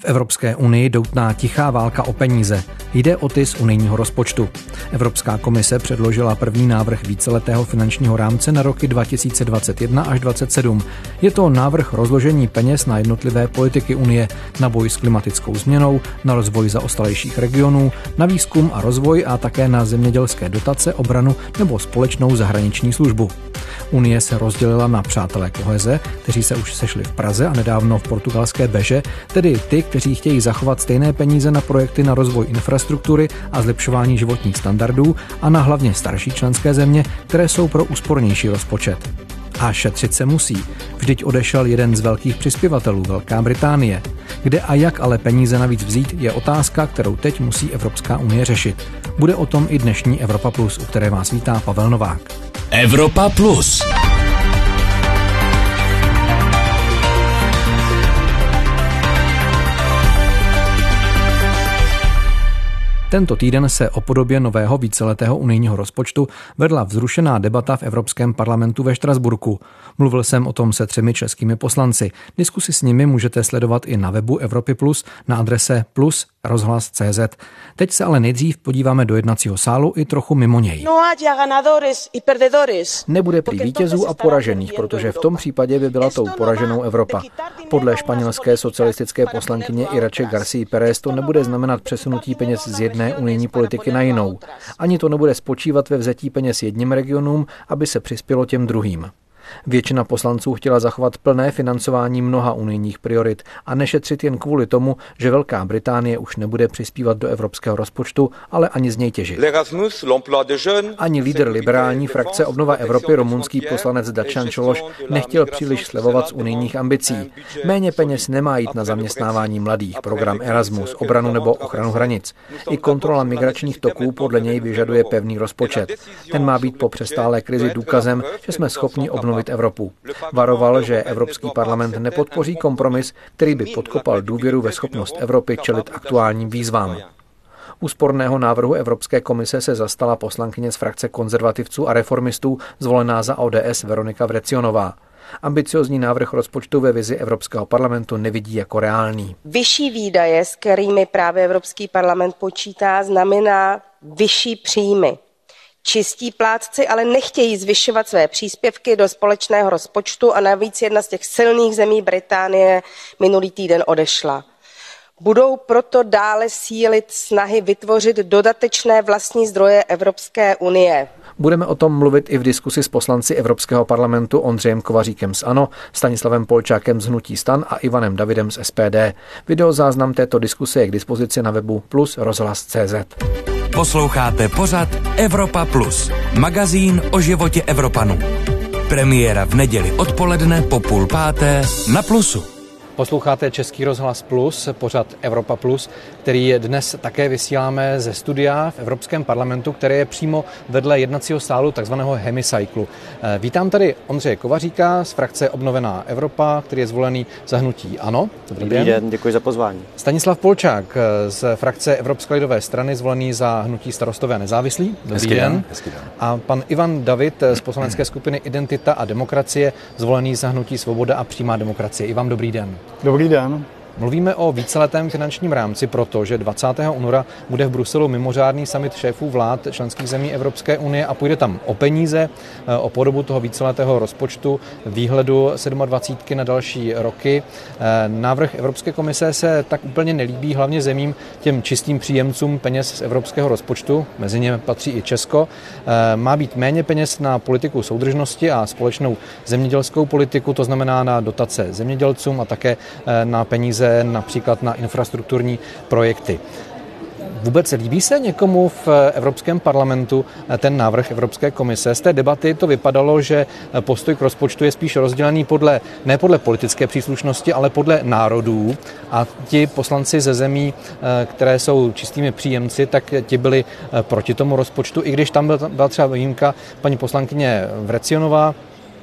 V Evropské unii doutná tichá válka o peníze. Jde o ty z unijního rozpočtu. Evropská komise předložila první návrh víceletého finančního rámce na roky 2021 až 2027. Je to návrh rozložení peněz na jednotlivé politiky Unie, na boj s klimatickou změnou, na rozvoj zaostalejších regionů, na výzkum a rozvoj a také na zemědělské dotace, obranu nebo společnou zahraniční službu. Unie se rozdělila na přátelé koheze, kteří se už sešli v Praze a nedávno v portugalské Beže, tedy ty, kteří chtějí zachovat stejné peníze na projekty na rozvoj infrastruktury a zlepšování životních standardů, a na hlavně starší členské země, které jsou pro úspornější rozpočet. A šetřit se musí. Vždyť odešel jeden z velkých přispěvatelů, Velká Británie. Kde a jak ale peníze navíc vzít, je otázka, kterou teď musí Evropská unie řešit. Bude o tom i dnešní Evropa Plus, u které vás vítá Pavel Novák. Evropa Plus. Tento týden se o podobě nového víceletého unijního rozpočtu vedla vzrušená debata v Evropském parlamentu ve Štrasburku. Mluvil jsem o tom se 3 českými poslanci. Diskusi s nimi můžete sledovat i na webu Evropy Plus na adrese plus.rozhlas.cz. Teď se ale nejdřív podíváme do jednacího sálu i trochu mimo něj. Nebude prý vítězů a poražených, protože v tom případě by byla tou poraženou Evropa. Podle španělské socialistické poslankyně Irače García Pérez to nebude znamenat přesunutí peněz z jedné unijní politiky na jinou. Ani to nebude spočívat ve vzetí peněz jedním regionům, aby se přispělo těm druhým. Většina poslanců chtěla zachovat plné financování mnoha unijních priorit a nešetřit jen kvůli tomu, že Velká Británie už nebude přispívat do evropského rozpočtu, ale ani z něj těžit. Ani lídr liberální frakce Obnova Evropy, rumunský poslanec Dacian Cioloș, nechtěl příliš slevovat z unijních ambicí. Méně peněz nemá jít na zaměstnávání mladých, program Erasmus, obranu nebo ochranu hranic. I kontrola migračních toků podle něj vyžaduje pevný rozpočet. Ten má být po přestálé krizi důkazem, že jsme schopni obnovit Evropu. Varoval, že Evropský parlament nepodpoří kompromis, který by podkopal důvěru ve schopnost Evropy čelit aktuálním výzvám. Úsporného návrhu Evropské komise se zastala poslankyně z frakce konzervativců a reformistů zvolená za ODS Veronika Vrecionová. Ambiciózní návrh rozpočtu ve vizi Evropského parlamentu nevidí jako reálný. Vyšší výdaje, s kterými právě Evropský parlament počítá, znamená vyšší příjmy. Čistí plátci ale nechtějí zvyšovat své příspěvky do společného rozpočtu a navíc jedna z těch silných zemí, Británie, minulý týden odešla. Budou proto dále sílit snahy vytvořit dodatečné vlastní zdroje Evropské unie. Budeme o tom mluvit i v diskusi s poslanci Evropského parlamentu Ondřejem Kovaříkem z ANO, Stanislavem Polčákem z Hnutí STAN a Ivanem Davidem z SPD. Videozáznam této diskuse je k dispozici na webu plus.rozhlas.cz. Posloucháte pořad Evropa Plus, magazín o životě Evropanů. Premiéra v neděli odpoledne po 4:30 na Plusu. Posloucháte Český rozhlas Plus, pořad Evropa Plus, který dnes také vysíláme ze studia v Evropském parlamentu, které je přímo vedle jednacího sálu takzvaného hemicyklu. Vítám tady Ondřeje Kovaříka z frakce Obnovená Evropa, který je zvolený za hnutí ANO. Dobrý den, děkuji za pozvání. Stanislav Polčák z frakce Evropské lidové strany, zvolený za hnutí Starostové a nezávislí. Dobrý den. A pan Ivan David z poslanecké skupiny Identita a demokracie, zvolený za hnutí Svoboda a přímá demokracie. I vám dobrý den. Dobrý den. Mluvíme o víceletém finančním rámci, protože 20. února bude v Bruselu mimořádný summit šéfů vlád členských zemí Evropské unie a půjde tam o peníze, o podobu toho víceletého rozpočtu, výhledu 27 na další roky. Návrh Evropské komise se tak úplně nelíbí hlavně zemím, těm čistým příjemcům peněz z evropského rozpočtu, mezi ně patří i Česko. Má být méně peněz na politiku soudržnosti a společnou zemědělskou politiku, to znamená na dotace zemědělcům a také na peníze například na infrastrukturní projekty. Vůbec líbí se někomu v Evropském parlamentu ten návrh Evropské komise? Z té debaty to vypadalo, že postoj k rozpočtu je spíš rozdělený ne podle politické příslušnosti, ale podle národů. A ti poslanci ze zemí, které jsou čistými příjemci, tak ti byli proti tomu rozpočtu, i když tam byla třeba výjimka paní poslankyně Vrecionová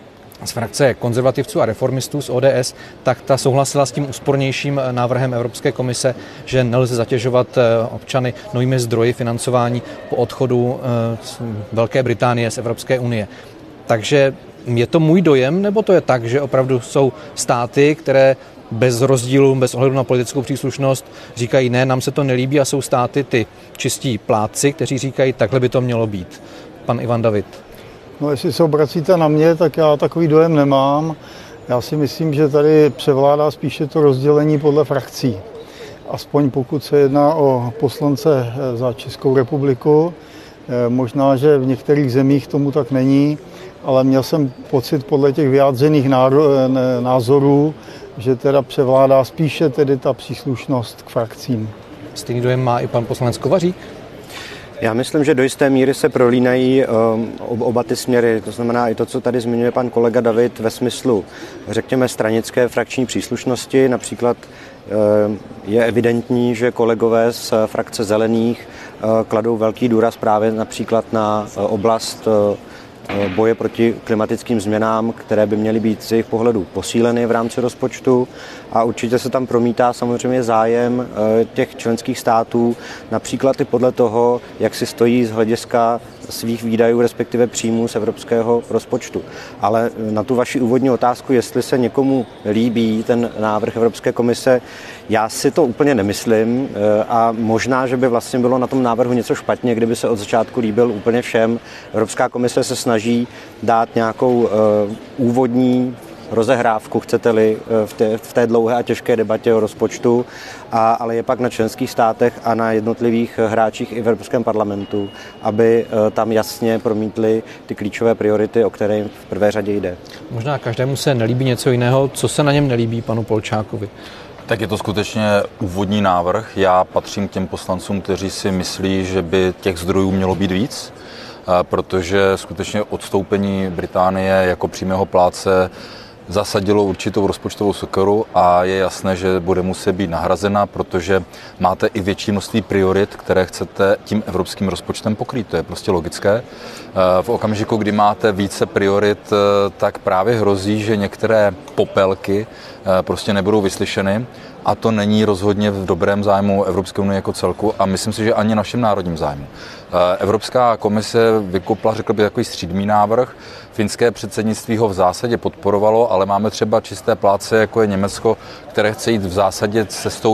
z frakce konzervativců a reformistů z ODS, tak ta souhlasila s tím úspornějším návrhem Evropské komise, že nelze zatěžovat občany novými zdroji financování po odchodu Velké Británie z Evropské unie. Takže je to můj dojem, nebo to je tak, že opravdu jsou státy, které bez rozdílu, bez ohledu na politickou příslušnost říkají ne, nám se to nelíbí a jsou státy ty čistí plátci, kteří říkají, takhle by to mělo být. Pan Ivan David. No, jestli se obracíte na mě, tak já takový dojem nemám. Já si myslím, že tady převládá spíše to rozdělení podle frakcí. Aspoň pokud se jedná o poslance za Českou republiku. Možná, že v některých zemích tomu tak není, ale měl jsem pocit podle těch vyjádřených názorů, že teda převládá spíše tedy ta příslušnost k frakcím. Stejný dojem má i pan poslanec Kovařík? Já myslím, že do jisté míry se prolínají oba ty směry. To znamená i to, co tady zmiňuje pan kolega David ve smyslu, řekněme, stranické frakční příslušnosti. Například je evidentní, že kolegové z frakce Zelených kladou velký důraz právě například na oblast boje proti klimatickým změnám, které by měly být z jejich pohledu posíleny v rámci rozpočtu, a určitě se tam promítá samozřejmě zájem těch členských států, například i podle toho, jak si stojí z hlediska svých výdajů, respektive příjmů z evropského rozpočtu. Ale na tu vaši úvodní otázku, jestli se někomu líbí ten návrh Evropské komise, já si to úplně nemyslím a možná, že by vlastně bylo na tom návrhu něco špatně, kdyby se od začátku líbil úplně všem. Evropská komise se snaží dát nějakou úvodní rozehrávku, chcete-li, v té dlouhé a těžké debatě o rozpočtu, ale je pak na členských státech a na jednotlivých hráčích i v Evropském parlamentu, aby tam jasně promítli ty klíčové priority, o které v prvé řadě jde. Možná každému se nelíbí něco jiného. Co se na něm nelíbí panu Polčákovi? Tak je to skutečně úvodní návrh. Já patřím k těm poslancům, kteří si myslí, že by těch zdrojů mělo být víc, protože skutečně odstoupení Británie jako přímého plátce zasadilo určitou rozpočtovou sekeru a je jasné, že bude muset být nahrazena, protože máte i větší množství priorit, které chcete tím evropským rozpočtem pokrýt. To je prostě logické. V okamžiku, kdy máte více priorit, tak právě hrozí, že některé popelky prostě nebudou vyslyšeny, a to není rozhodně v dobrém zájmu Evropské unie jako celku a myslím si, že ani našem národním zájmu. Evropská komise vykopla, řekl bych, takový střídmý návrh. Finské předsednictví ho v zásadě podporovalo, ale máme třeba čisté plátce, jako je Německo, které chce jít v zásadě cestou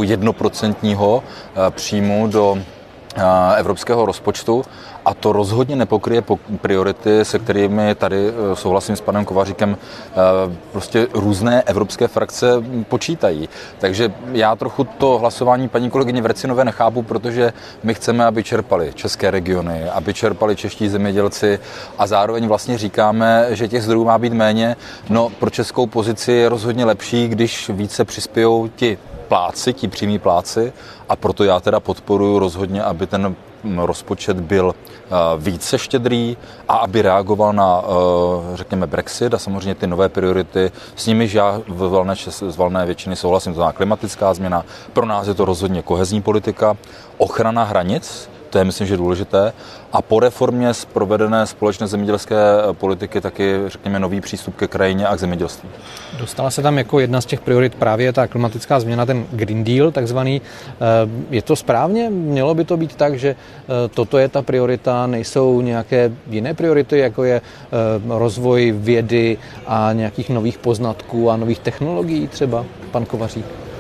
1% příjmu do evropského rozpočtu, a to rozhodně nepokryje priority, se kterými tady souhlasím s panem Kovaříkem, prostě různé evropské frakce počítají. Takže já trochu to hlasování paní kolegyně Vrecinové nechápu, protože my chceme, aby čerpali české regiony, aby čerpali čeští zemědělci a zároveň vlastně říkáme, že těch zdrojů má být méně. No, pro českou pozici je rozhodně lepší, když více přispějou ti pláci, ti přímí pláci, a proto já teda podporuji rozhodně, aby ten rozpočet byl více štědrý a aby reagoval na, řekněme, Brexit a samozřejmě ty nové priority, s nimiž já z valné většiny souhlasím. To znamená klimatická změna, pro nás je to rozhodně kohezní politika, ochrana hranic, to je, myslím, že důležité, a po reformě provedené společné zemědělské politiky taky, řekněme, nový přístup ke krajině a k zemědělství. Dostala se tam jako jedna z těch priorit právě ta klimatická změna, ten Green Deal takzvaný. Je to správně? Mělo by to být tak, že toto je ta priorita, nejsou nějaké jiné priority, jako je rozvoj vědy a nějakých nových poznatků a nových technologií třeba, pan Kovařík?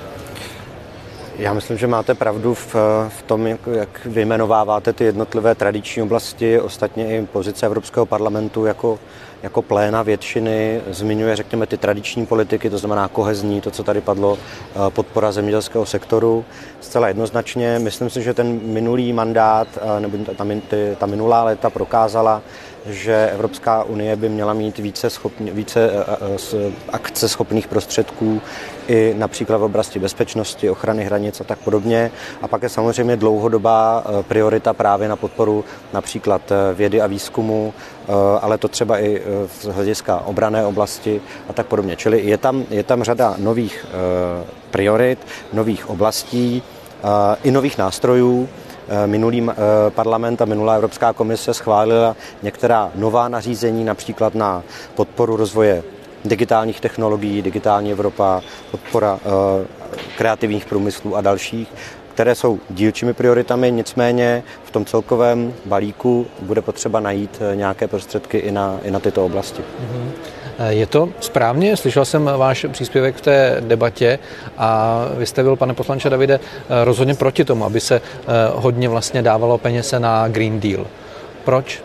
Já myslím, že máte pravdu v tom, jak vyjmenováváte ty jednotlivé tradiční oblasti. Ostatně i pozice Evropského parlamentu jako pléna většiny zmiňuje, řekněme, ty tradiční politiky, to znamená kohezní, to, co tady padlo, podpora zemědělského sektoru. Zcela jednoznačně, myslím si, že ten minulý mandát, nebo ta minulá léta prokázala, že Evropská unie by měla mít více akceschopných prostředků i například v oblasti bezpečnosti, ochrany hranic a tak podobně. A pak je samozřejmě dlouhodobá priorita právě na podporu například vědy a výzkumu, ale to třeba i z hlediska obranné oblasti a tak podobně. Čili je tam řada nových priorit, nových oblastí i nových nástrojů. Minulý parlament a minulá Evropská komise schválila některá nová nařízení, například na podporu rozvoje digitálních technologií, digitální Evropa, podpora kreativních průmyslů a dalších, které jsou dílčími prioritami, nicméně v tom celkovém balíku bude potřeba najít nějaké prostředky i na tyto oblasti. Je to správně? Slyšel jsem váš příspěvek v té debatě a vy jste byl, pane poslanče Davide, rozhodně proti tomu, aby se hodně vlastně dávalo peněz na Green Deal. Proč?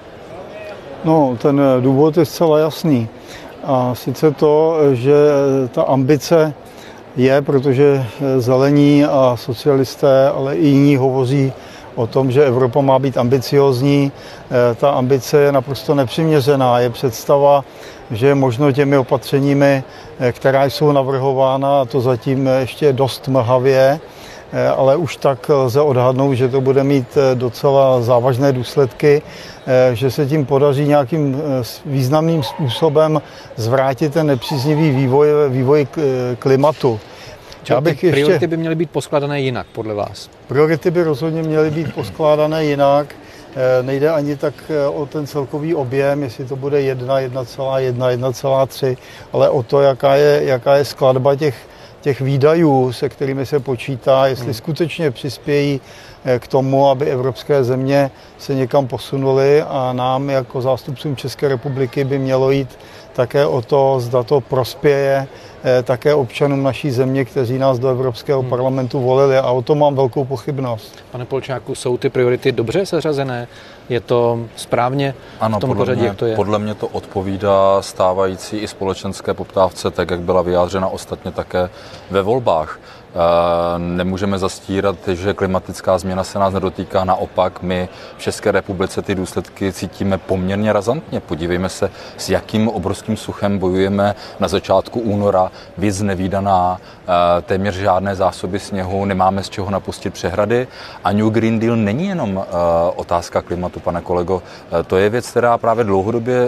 No, ten důvod je zcela jasný. A sice to, že ta ambice je, protože zelení a socialisté, ale i jiní hovoří o tom, že Evropa má být ambiciózní. Ta ambice je naprosto nepřiměřená. Je představa, že je možno těmi opatřeními, která jsou navrhována, a to zatím ještě dost mlhavě, ale už tak lze odhadnout, že to bude mít docela závažné důsledky, že se tím podaří nějakým významným způsobem zvrátit ten nepříznivý vývoj klimatu. Priority by měly být poskládané jinak, podle vás? Priority by rozhodně měly být poskládané jinak. Nejde ani tak o ten celkový objem, jestli to bude 1,1, 1,3, ale o to, jaká je skladba těch výdajů, se kterými se počítá, jestli skutečně přispějí k tomu, aby evropské země se někam posunuly, a nám jako zástupcům České republiky by mělo jít také o to, zda to prospěje také občanům naší země, kteří nás do Evropského parlamentu volili, a o tom mám velkou pochybnost. Pane Polčáku, jsou ty priority dobře seřazené? Je to správně v tom pořadí, jak to je? Podle mě to odpovídá stávající i společenské poptávce, tak jak byla vyjádřena ostatně také ve volbách. Nemůžeme zastírat, že klimatická změna se nás nedotýká, naopak my v České republice ty důsledky cítíme poměrně razantně. Podívejme se, s jakým obrovským suchem bojujeme na začátku února, víc nevídaná, téměř žádné zásoby sněhu, nemáme z čeho napustit přehrady, a New Green Deal není jenom otázka klimatu, pane kolego, to je věc, která právě dlouhodobě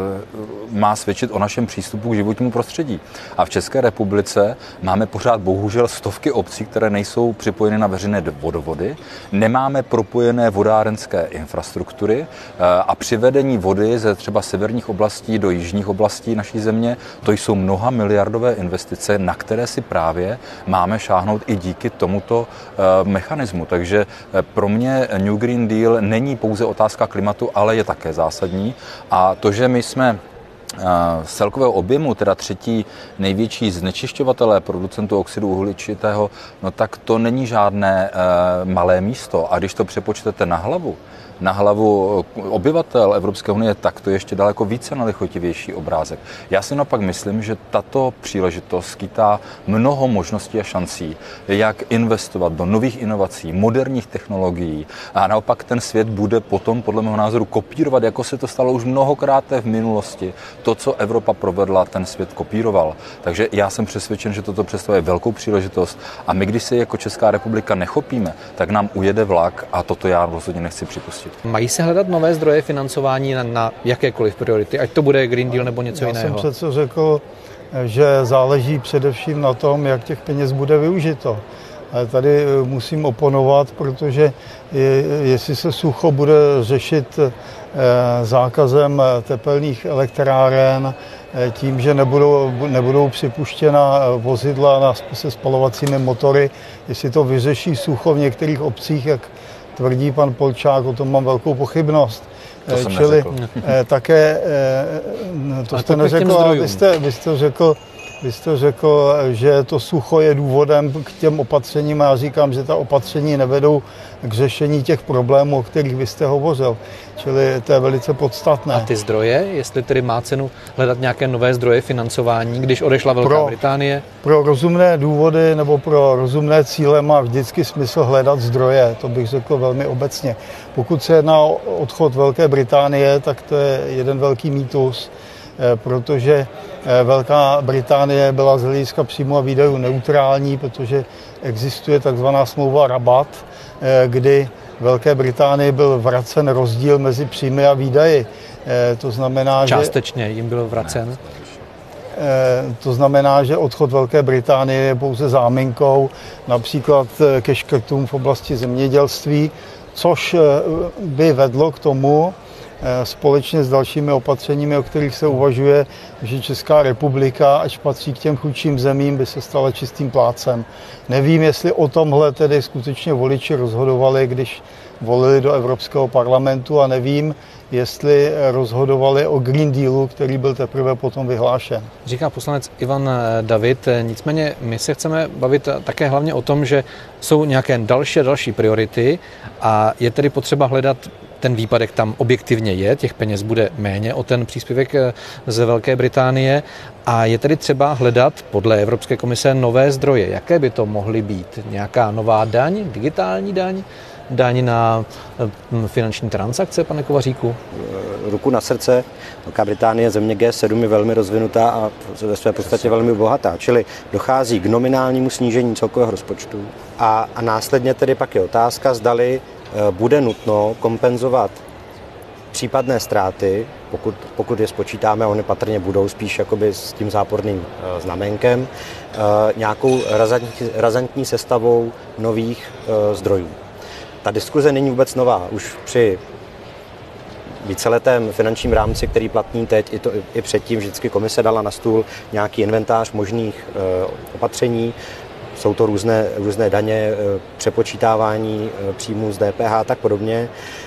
má svědčit o našem přístupu k životnímu prostředí. A v České republice máme pořád bohužel stovky obcí, které nejsou připojeny na veřejné vodovody, nemáme propojené vodárenské infrastruktury a přivedení vody ze třeba severních oblastí do jižních oblastí naší země, to jsou mnoha miliardové investice, na které si právě máme šáhnout i díky tomuto mechanismu. Takže pro mě New Green Deal není pouze otázka klimatu, ale je také zásadní. A to, že my jsme z celkového objemu, teda třetí největší znečišťovatelé producentů oxidu uhličitého, no tak to není žádné malé místo. A když to přepočtete na hlavu obyvatel Evropské unie, tak to je ještě daleko více nelichotivější obrázek. Já si naopak myslím, že tato příležitost skýtá mnoho možností a šancí, jak investovat do nových inovací, moderních technologií, a naopak ten svět bude potom, podle mého názoru, kopírovat, jako se to stalo už mnohokrát v minulosti. To, co Evropa provedla, ten svět kopíroval. Takže já jsem přesvědčen, že toto představuje velkou příležitost, a my, když se jako Česká republika nechopíme, tak nám ujede vlak, a toto já rozhodně nechci připustit. Mají se hledat nové zdroje financování na jakékoliv priority, ať to bude Green Deal nebo něco jiného? Já jsem přece řekl, že záleží především na tom, jak těch peněz bude využito. Ale tady musím oponovat, protože jestli se sucho bude řešit zákazem tepelných elektráren, tím, že nebudou připuštěna vozidla se spalovacími motory, jestli to vyřeší sucho v některých obcích, jak tvrdí pan Polčák, o tom mám velkou pochybnost. Čili také, to jste neřekl, ale vy jste řekl, že to sucho je důvodem k těm opatřením, a já říkám, že ta opatření nevedou k řešení těch problémů, o kterých vy jste hovořil. Čili to je velice podstatné. A ty zdroje, jestli tedy má cenu hledat nějaké nové zdroje financování, když odešla Velká Británie? Pro rozumné důvody nebo pro rozumné cíle má vždycky smysl hledat zdroje, to bych řekl velmi obecně. Pokud se jedná o odchod Velké Británie, tak to je jeden velký mýtus, protože Velká Británie byla z hlediska příjmu a výdajů neutrální, protože existuje takzvaná smlouva Rabat, kdy Velké Británii byl vracen rozdíl mezi příjmy a výdaji. To znamená, částečně jim byl vracen? To znamená, že odchod Velké Británie je pouze záminkou například ke škrtům v oblasti zemědělství, což by vedlo k tomu, společně s dalšími opatřeními, o kterých se uvažuje, že Česká republika, až patří k těm chudším zemím, by se stala čistým plátcem. Nevím, jestli o tomhle tedy skutečně voliči rozhodovali, když volili do Evropského parlamentu, a nevím, jestli rozhodovali o Green Dealu, který byl teprve potom vyhlášen. Říká poslanec Ivan David, nicméně my se chceme bavit také hlavně o tom, že jsou nějaké další priority a je tedy potřeba hledat ten výpadek tam objektivně je, těch peněz bude méně o ten příspěvek z Velké Británie a je tedy třeba hledat podle Evropské komise nové zdroje. Jaké by to mohly být? Nějaká nová daň, digitální daň? Daň na finanční transakce, pane Kovaříku? Ruku na srdce, Velká Británie, země G7 je velmi rozvinutá a ve své podstatě velmi bohatá, čili dochází k nominálnímu snížení celkového rozpočtu a následně tedy pak je otázka, zdali bude nutno kompenzovat případné ztráty, pokud je spočítáme, oni patrně budou spíš jakoby s tím záporným znamenkem, nějakou razantní sestavou nových zdrojů. Ta diskuze není vůbec nová. Už při víceletém finančním rámci, který platný teď, i předtím vždycky komise dala na stůl nějaký inventář možných opatření. Jsou to různé daně, přepočítávání příjmů z DPH a tak podobně.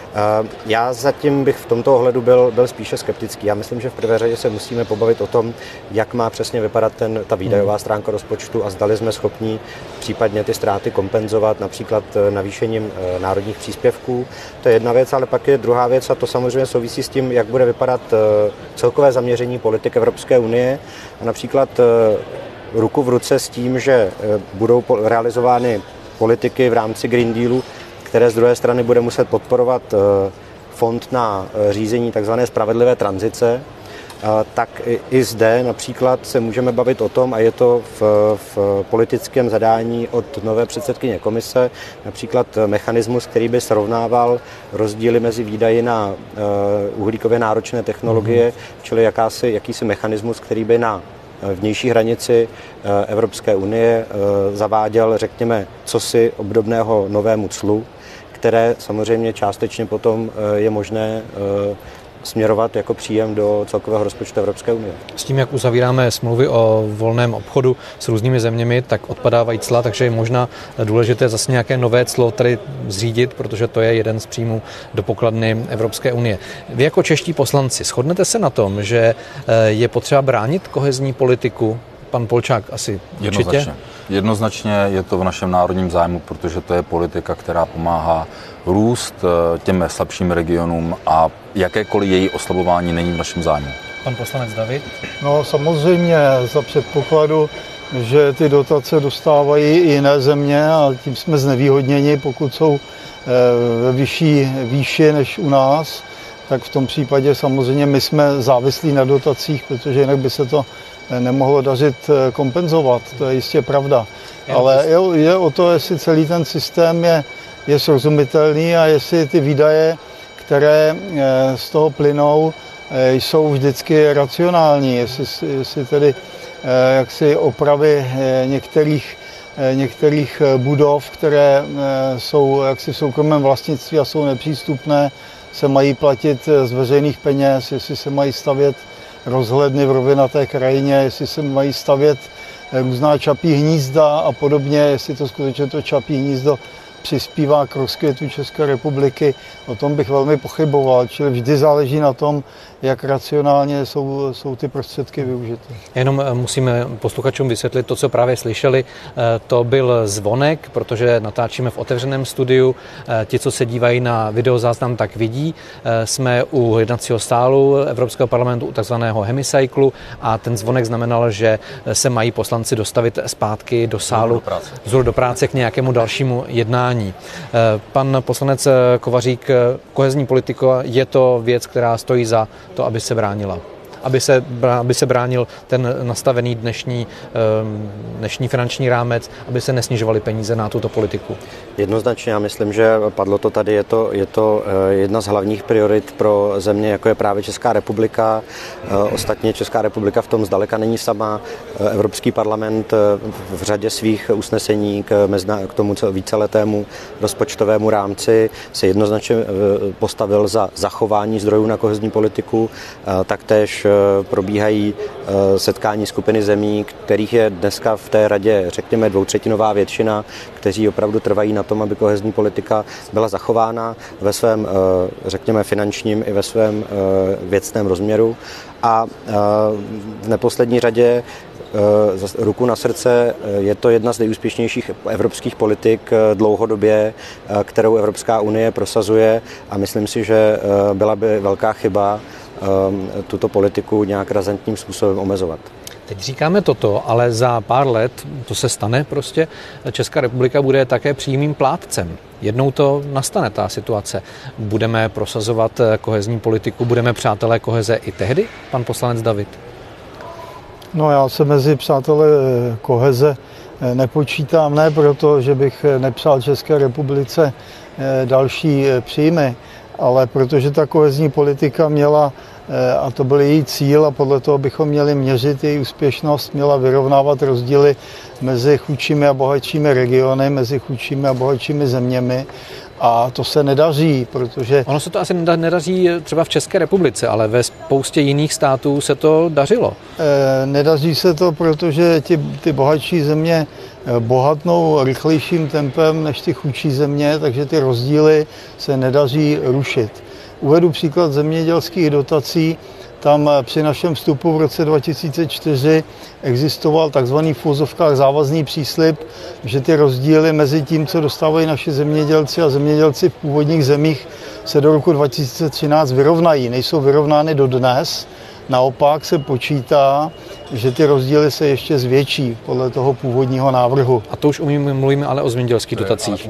Já zatím bych v tomto ohledu byl spíše skeptický. Já myslím, že v prvé řadě se musíme pobavit o tom, jak má přesně vypadat ta výdajová stránka rozpočtu a zdali jsme schopni případně ty ztráty kompenzovat například navýšením národních příspěvků. To je jedna věc, ale pak je druhá věc a to samozřejmě souvisí s tím, jak bude vypadat celkové zaměření politik Evropské unie a například ruku v ruce s tím, že budou realizovány politiky v rámci Green Dealu, které z druhé strany bude muset podporovat fond na řízení tzv. Spravedlivé tranzice, tak i zde například se můžeme bavit o tom, a je to v politickém zadání od nové předsedkyně komise, například mechanismus, který by srovnával rozdíly mezi výdaji na uhlíkově náročné technologie, čili jakýsi mechanismus, který by na vnější hranici Evropské unie zaváděl, řekněme, cosi obdobného novému clu, které samozřejmě částečně potom je možné směrovat jako příjem do celkového rozpočtu Evropské unie. S tím, jak uzavíráme smlouvy o volném obchodu s různými zeměmi, tak odpadávají cla, takže je možná důležité zase nějaké nové clo tady zřídit, protože to je jeden z příjmů do pokladny Evropské unie. Vy jako čeští poslanci shodnete se na tom, že je potřeba bránit kohezní politiku? Pan Polčák asi určitě? Jednoznačně je to v našem národním zájmu, protože to je politika, která pomáhá růst těm slabším regionům a jakékoliv její oslabování není v našem zájmu. Pan poslanec David? No samozřejmě za předpokladu, že ty dotace dostávají i jiné země a tím jsme znevýhodněni, pokud jsou ve vyšší výši než u nás, tak v tom případě samozřejmě my jsme závislí na dotacích, protože jinak by se to nemohlo dařit kompenzovat, to je jistě pravda. Ale je o to, jestli celý ten systém je srozumitelný a jestli ty výdaje, které z toho plynou, jsou vždycky racionální, jestli tedy jaksi opravy některých budov, které jsou jaksi v soukromém vlastnictví a jsou nepřístupné, se mají platit z veřejných peněz, jestli se mají stavět rozhledny v rovinaté krajině, jestli se mají stavět různá čapí hnízda a podobně, jestli to skutečně to čapí hnízdo přispívá k rozkvětu České republiky, o tom bych velmi pochyboval, čili vždy záleží na tom, jak racionálně jsou ty prostředky využity. Jenom musíme posluchačům vysvětlit to, co právě slyšeli. To byl zvonek, protože natáčíme v otevřeném studiu. Ti, co se dívají na videozáznam, tak vidí. Jsme u jednacího sálu Evropského parlamentu, u takzvaného hemicyklu a ten zvonek znamenal, že se mají poslanci dostavit zpátky do sálu vzhůru do práce k nějakému dalšímu jednání. Pan poslanec Kovařík, kohezní politika, je to věc, která stojí za to, aby se bránila? aby se bránil ten nastavený dnešní finanční rámec, aby se nesnižovaly peníze na tuto politiku? Jednoznačně, já myslím, že padlo to tady, je to jedna z hlavních priorit pro země, jako je právě Česká republika. Ostatně Česká republika v tom zdaleka není sama. Evropský parlament v řadě svých usnesení k tomu víceletému rozpočtovému rámci se jednoznačně postavil za zachování zdrojů na kohezní politiku. Taktéž probíhají setkání skupiny zemí, kterých je dneska v té radě, řekněme, 2/3 většina, kteří opravdu trvají na tom, aby kohezní politika byla zachována ve svém, řekněme, finančním i ve svém věcném rozměru. A v neposlední řadě ruku na srdce, je to jedna z nejúspěšnějších evropských politik dlouhodobě, kterou Evropská unie prosazuje a myslím si, že byla by velká chyba tuto politiku nějak razantním způsobem omezovat. Teď říkáme toto, ale za pár let, to se stane prostě, Česká republika bude také přímým plátcem. Jednou to nastane, ta situace. Budeme prosazovat kohezní politiku, budeme přátelé koheze i tehdy, pan poslanec David? No, já se mezi přátelé koheze nepočítám, ne proto, že bych nepřál České republice další příjmy, ale protože ta kohezní politika měla, a to byl její cíl a podle toho bychom měli měřit její úspěšnost, měla vyrovnávat rozdíly mezi chudšími a bohatšími regiony, mezi chudšími a bohatšími zeměmi. A to se nedaří, protože... Ono se to asi nedaří třeba v České republice, ale ve spoustě jiných států se to dařilo. Nedaří se to, protože ty bohatší země bohatnou rychlejším tempem než ty chudší země, takže ty rozdíly se nedaří rušit. Uvedu příklad zemědělských dotací. Tam při našem vstupu v roce 2004 existoval takzvaný v uvozovkách závazný příslib, že ty rozdíly mezi tím, co dostávají naši zemědělci a zemědělci v původních zemích, se do roku 2013 vyrovnají. Nejsou vyrovnány dodnes. Naopak se počítá, že ty rozdíly se ještě zvětší podle toho původního návrhu. A to už mluvíme ale o zemědělských dotacích.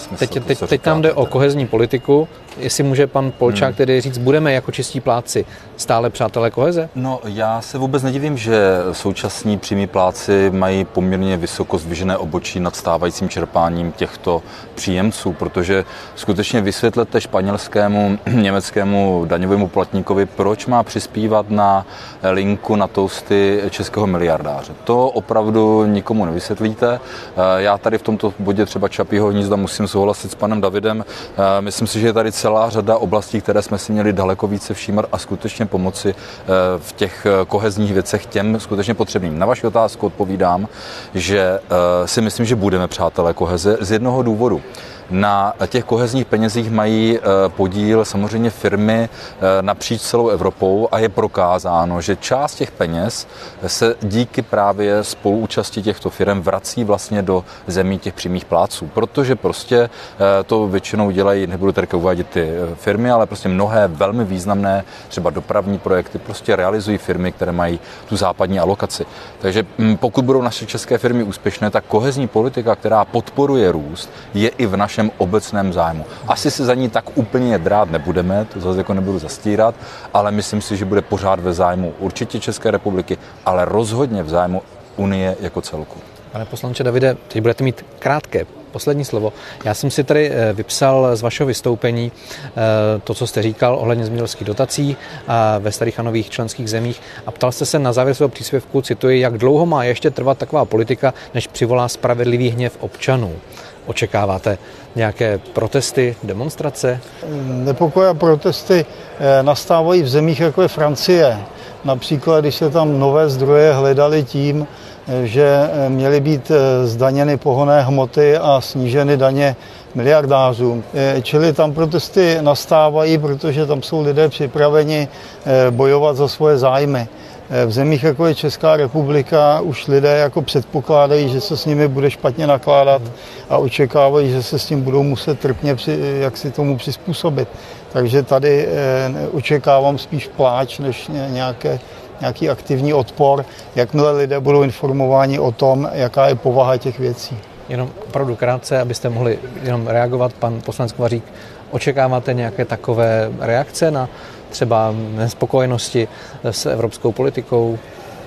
Teď nám jde o kohezní politiku. Jestli může pan Polčák tedy říct, budeme jako čistí plátci stále přátelé koheze? No, já se vůbec nedivím, že současní přímí plátci mají poměrně vysoko zdvižené obočí nad stávajícím čerpáním těchto příjemců, protože skutečně vysvětlete španělskému, německému daňovému poplatníkovi, proč má přispívat na linku na toasty českého miliardáře. To opravdu nikomu nevysvětlíte. Já tady v tomto bodě třeba Čapího hnízda musím souhlasit s panem Davidem. Myslím si, že je tady celá řada oblastí, které jsme si měli daleko více všímat a skutečně pomoci v těch kohezních věcech těm skutečně potřebným. Na vaši otázku odpovídám, že si myslím, že budeme přátelé koheze z jednoho důvodu. Na těch kohezních penězích mají podíl samozřejmě firmy napříč celou Evropou a je prokázáno, že část těch peněz se díky právě spoluúčasti těchto firm vrací vlastně do zemí těch přímých plátců, protože prostě to většinou dělají, nebudu tady uvádět ty firmy, ale prostě mnohé velmi významné třeba dopravní projekty prostě realizují firmy, které mají tu západní alokaci. Takže pokud budou naše české firmy úspěšné, tak kohezní politika, která podporuje růst, je i v našem obecném zájmu. Asi se za ní tak úplně drát nebudeme, to zase jako nebudu zastírat, ale myslím si, že bude pořád ve zájmu určitě České republiky, ale rozhodně v zájmu Unie jako celku. Pane poslanče Davide, teď budete mít krátké poslední slovo. Já jsem si tady vypsal z vašeho vystoupení to, co jste říkal ohledně zemědělských dotací ve starých a nových členských zemích a ptal jste se na závěr svého příspěvku, cituji, jak dlouho má ještě trvat taková politika, než přivolá spravedlivý hněv občanů. Očekáváte nějaké protesty, demonstrace? Nepokoje a protesty nastávají v zemích, jako je Francie. Například, když se tam nové zdroje hledaly tím, že měly být zdaněny pohonné hmoty a sníženy daně miliardářům. Čili tam protesty nastávají, protože tam jsou lidé připraveni bojovat za svoje zájmy. V zemích, jako je Česká republika, už lidé jako předpokládají, že se s nimi bude špatně nakládat a očekávají, že se s tím budou muset trpně jak si tomu přizpůsobit. Takže tady očekávám spíš pláč, než nějaký aktivní odpor, jakmile lidé budou informováni o tom, jaká je povaha těch věcí. Jenom opravdu krátce, abyste mohli jenom reagovat, pan poslanec Kovařík, očekáváte nějaké takové reakce na třeba nespokojenosti s evropskou politikou?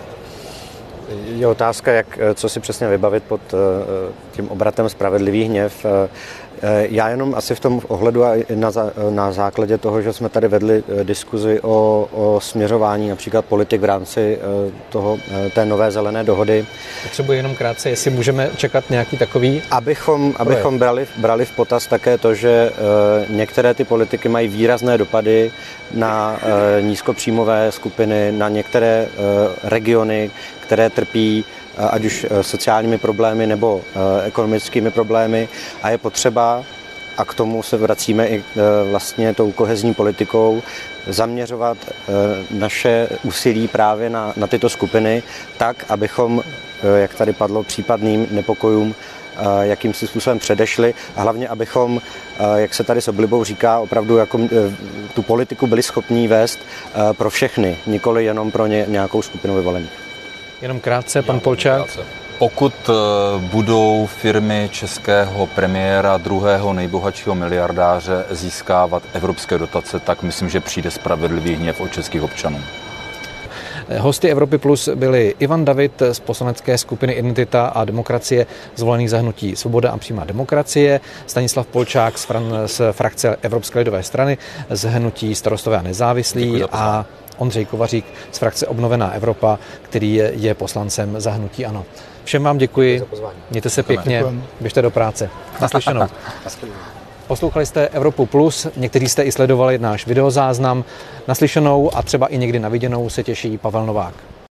Je otázka, co si přesně vybavit pod tím obratem spravedlivý hněv. Já jenom asi v tom ohledu a na základě toho, že jsme tady vedli diskuzi o směřování například politik v rámci té nové zelené dohody. Potřebuji jenom krátce, jestli můžeme čekat nějaký takový... Abychom brali v potaz také to, že některé ty politiky mají výrazné dopady na nízkopříjmové skupiny, na některé regiony, které trpí ať už sociálními problémy nebo ekonomickými problémy a je potřeba, a k tomu se vracíme i vlastně tou kohezní politikou, zaměřovat naše úsilí právě na tyto skupiny tak, abychom, jak tady padlo, případným nepokojům jakýmsi způsobem předešli a hlavně, abychom, jak se tady s oblibou říká, opravdu jako tu politiku byli schopní vést pro všechny, nikoli jenom pro nějakou skupinu vyvolených. Jenom krátce, pan Polčák. Pokud budou firmy českého premiéra, druhého nejbohatšího miliardáře, získávat evropské dotace, tak myslím, že přijde spravedlivý hněv od českých občanů. Hosty Evropy Plus byli Ivan David z poslanecké skupiny Identita a demokracie, zvolený za hnutí Svoboda a přímá demokracie, Stanislav Polčák z frakce Evropské lidové strany, z hnutí Starostové a nezávislí a Ondřej Kovařík z frakce Obnovená Evropa, který je poslancem za hnutí ANO. Všem vám děkuji, mějte se pěkně, běžte do práce. Naslyšenou. Poslouchali jste Evropu Plus, někteří jste i sledovali náš videozáznam. Naslyšenou a třeba i někdy na viděnou se těší Pavel Novák.